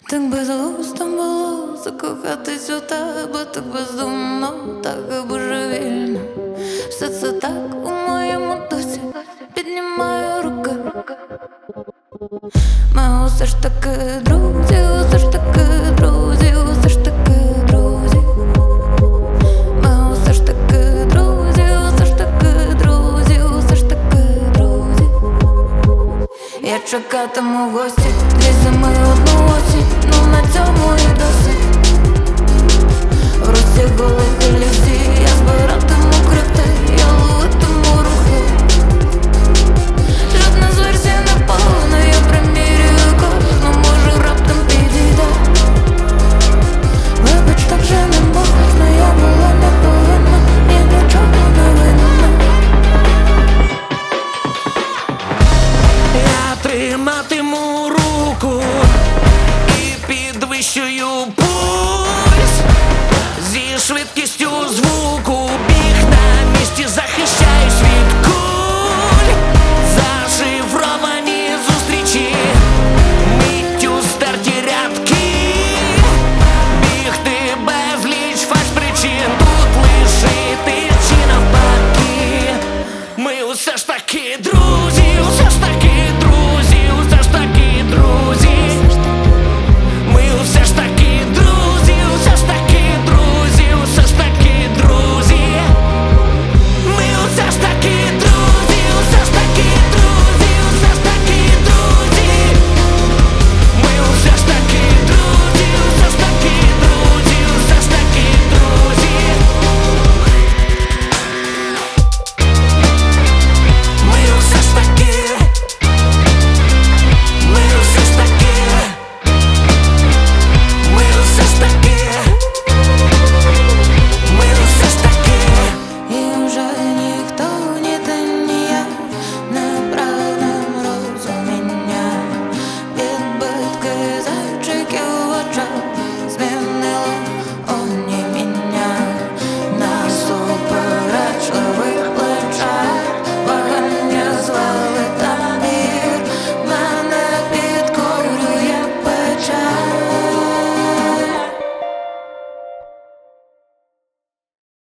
Так безглуздо було закохатись у тебе, так бездумно, так божевільно. Все це так у моєму дусі, піднімаю руки. Ми усе ж таки друзі, усе ж таки друзі, усе ж таки друзі. Ми усе ж таки друзі, усе ж таки друзі, усе ж таки друзі. Я чекатиму в гості, 2 зими, 1 осінь, ну на цьому і досить. В руці голих ілюзій, я збиратиму крихти, я ловитиму рухи. Жодна з версій не повна, я примірюю кожну, може раптом підійде. Вибач, так же не можна, я була не повинна, я нічого не винна. Я триматиму руку і підвищую пульс зі швидкістю